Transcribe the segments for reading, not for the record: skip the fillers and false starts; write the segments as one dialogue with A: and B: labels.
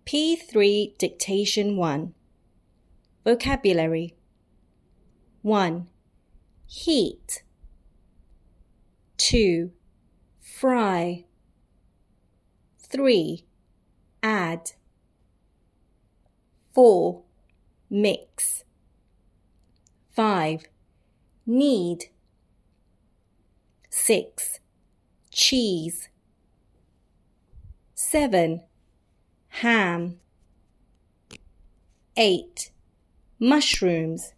A: P3 Dictation 1. Vocabulary. 1. Heat. 2. Fry. 3. Add. 4. Mix. 5. Knead. 6. Cheese. 7. Ham. 8. Mushrooms.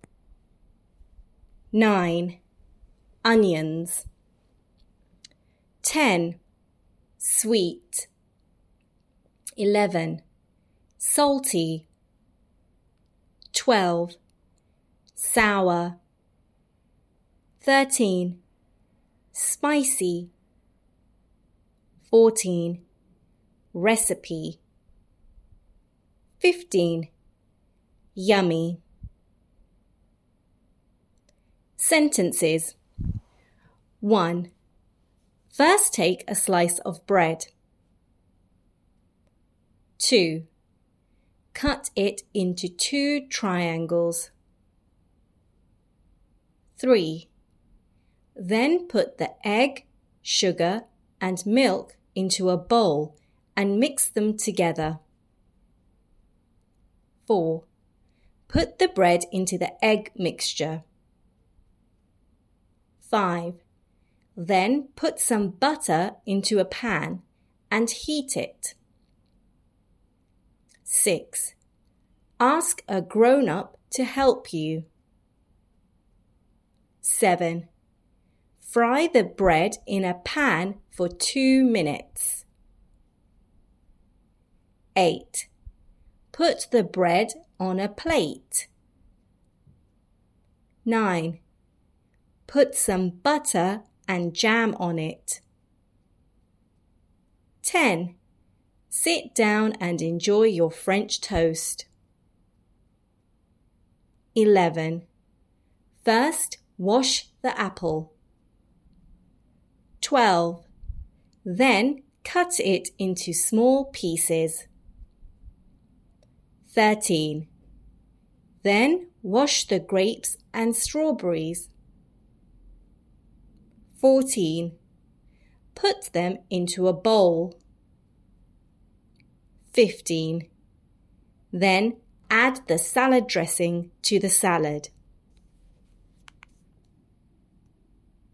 A: 9. Onions. 10. Sweet. 11. Salty. 12. Sour. 13. Spicy. 14. Recipe. 15. Yummy. Sentences. 1. First take a slice of bread. 2. Cut it into 2 triangles. 3. Then put the egg, sugar, and milk into a bowl and mix them together. 4. Put the bread into the egg mixture. 5. Then put some butter into a pan and heat it. 6. Ask a grown-up to help you. 7. Fry the bread in a pan for 2 minutes. 8. Put the bread on a plate. 9. Put some butter and jam on it. 10. Sit down and enjoy your French toast. 11. First, wash the apple. 12. Then cut it into small pieces. 13. Then wash the grapes and strawberries. 14. Put them into a bowl. 15. Then add the salad dressing to the salad.